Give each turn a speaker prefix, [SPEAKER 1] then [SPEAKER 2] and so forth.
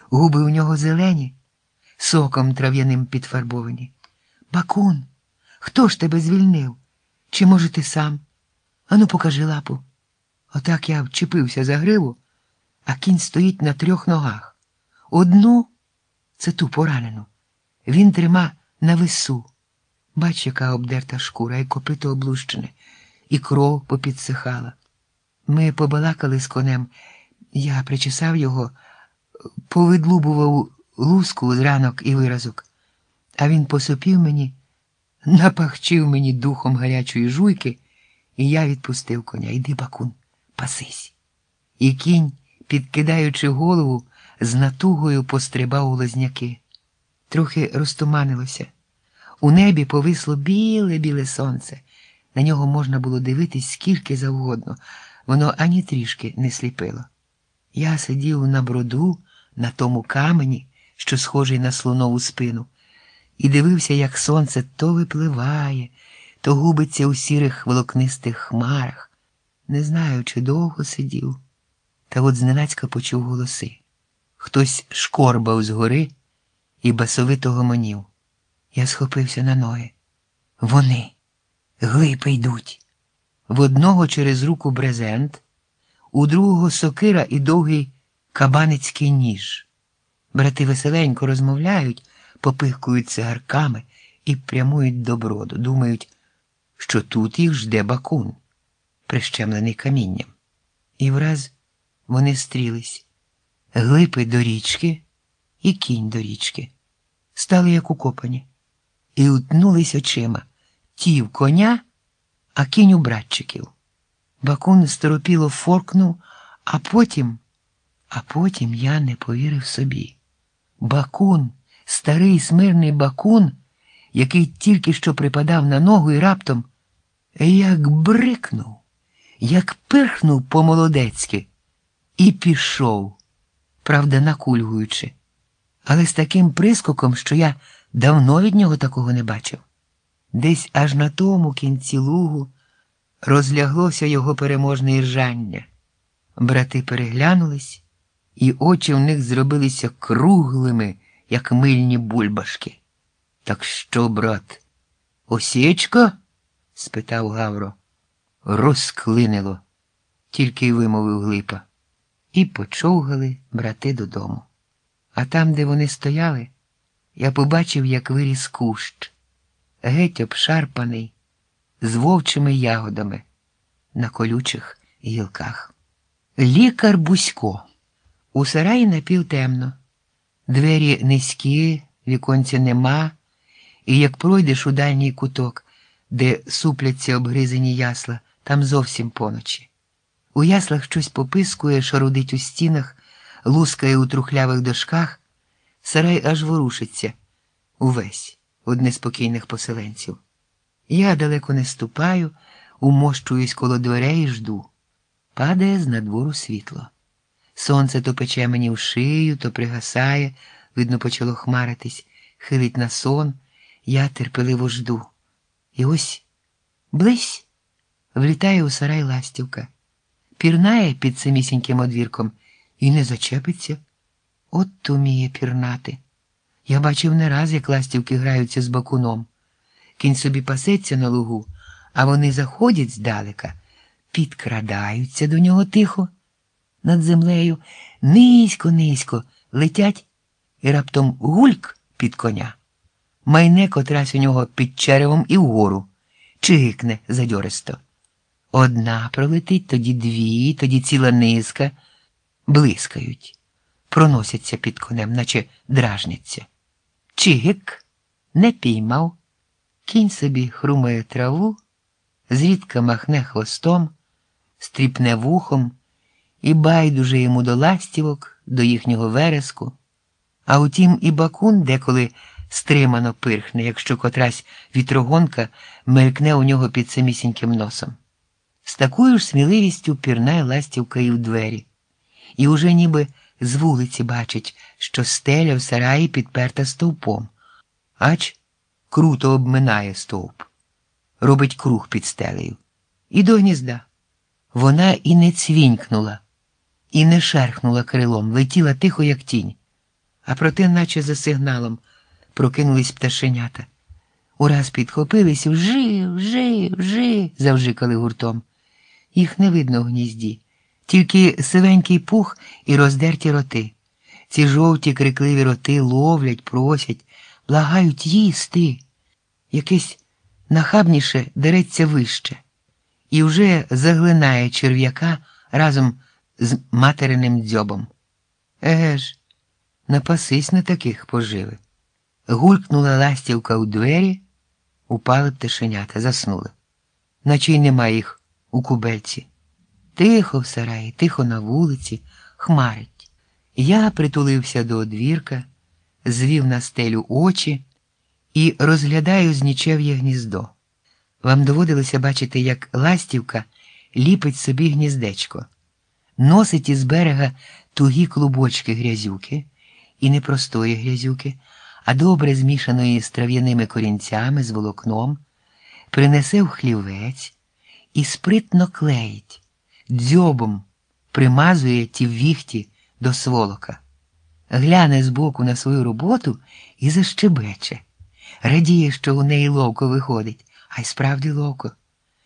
[SPEAKER 1] Губи у нього зелені, соком трав'яним підфарбовані. Бакун, хто ж тебе звільнив? Чи, може, ти сам? Ану, покажи лапу. Отак я вчепився за гриву, а кінь стоїть на 3 ногах. Одну – це ту поранену. Він трима на вису. Бач, яка обдерта шкура, і копито облущене, і кров попідсихала. Ми побалакали з конем. Я причесав його, повидлубував луску з ранок і виразок. А він посопів мені, напахчив мені духом гарячої жуйки, і я відпустив коня. Іди, Бакун, пасись. І кінь, підкидаючи голову, з натугою пострибав у лозняки. Трохи розтуманилося. У небі повисло біле-біле сонце. На нього можна було дивитись скільки завгодно. Воно ані трішки не сліпило. Я сидів на броду, на тому камені, що схожий на слонову спину, і дивився, як сонце то випливає, то губиться у сірих волокнистих хмарах. Не знаю, чи довго сидів, та от зненацька почув голоси. Хтось шкорбав згори і басовито гомонів. Я схопився на ноги. Вони, глипи йдуть. В одного через руку брезент, у другого сокира і довгий кабаницький ніж. Брати веселенько розмовляють, попихкують цигарками і прямують до броду. Думають, що тут їх жде Бакун, прищемлений камінням. І враз вони стрілись. Глипи до річки і кінь до річки. Стали як укопані. І утнулись очима. Ті в коня, а кінь у братчиків. Бакун сторопіло форкнув, а потім я не повірив собі. Бакун, старий смирний Бакун, який тільки що припадав на ногу і раптом, як брикнув, як пирхнув по-молодецьки і пішов, правда, накульгуючи, але з таким прискоком, що я давно від нього такого не бачив. Десь аж на тому кінці лугу розляглося його переможне іржання. Брати переглянулись, і очі в них зробилися круглими, як мильні бульбашки. «Так що, брат, осічка?» – спитав Гавро. «Розклинило», – тільки й вимовив Глипа. І почовгали брати додому. А там, де вони стояли, я побачив, як виріс кущ, геть обшарпаний, з вовчими ягодами на колючих гілках. Лікар Бусько. У сараї напівтемно. Двері низькі, віконця нема, і як пройдеш у дальній куток, де супляться обгризані ясла, там зовсім поночі. У яслах щось попискує, шарудить у стінах, лускає у трухлявих дошках, сарай аж ворушиться увесь від неспокійних поселенців. Я далеко не ступаю, умощуюсь коло дверей і жду. Падає з надвору світло. Сонце то пече мені в шию, то пригасає, видно, почало хмаритись, хилить на сон, я терпеливо жду. І ось близь влітає у сарай ластівка, пірнає під самісіньким одвірком і не зачепиться. От уміє пірнати. Я бачив не раз, як ластівки граються з Бакуном. Кінь собі пасеться на лугу, а вони заходять здалека, підкрадаються до нього тихо, над землею, низько-низько летять і раптом гульк під коня. Майне котрась у нього під черевом і вгору, чигикне задьористо. Одна пролетить, тоді дві, тоді ціла низка, блискають, проносяться під конем, наче дражняться. Чигик не піймав, кінь собі хрумає траву, зрідка махне хвостом, стріпне вухом, і байдуже йому до ластівок, до їхнього вереску. А утім і Бакун деколи стримано пирхне, якщо котрась вітрогонка мелькне у нього під самісіньким носом. З такою ж сміливістю пірнає ластівка і в двері. І уже ніби з вулиці бачить, що стеля в сараї підперта стовпом. Ач круто обминає стовп. Робить круг під стелею. І до гнізда. Вона і не цвінькнула, і не шерхнула крилом, летіла тихо, як тінь. А проте, наче за сигналом, прокинулись пташенята. Ураз підхопились, вжи, вжи, вжи, завжикали гуртом. Їх не видно в гнізді, тільки сивенький пух і роздерті роти. Ці жовті крикливі роти ловлять, просять, благають їсти. Якесь нахабніше дереться вище і вже заглинає черв'яка разом з материним дзьобом. Еге ж, напасись на таких поживи. Гулькнула ластівка у двері, упали пташенята, заснули. Наче й нема їх у кубельці. Тихо в сараї, тихо на вулиці, хмарить. Я притулився до одвірка, звів на стелю очі і розглядаю з нічев'є гніздо. Вам доводилося бачити, як ластівка ліпить собі гніздечко, носить із берега тугі клубочки грязюки, і не простої грязюки, а добре змішаної з трав'яними корінцями, з волокном, принесе в хлівець і спритно клеїть, дзьобом примазує ті віхті до сволока. Гляне збоку на свою роботу і защебече. Радіє, що у неї ловко виходить, а й справді ловко.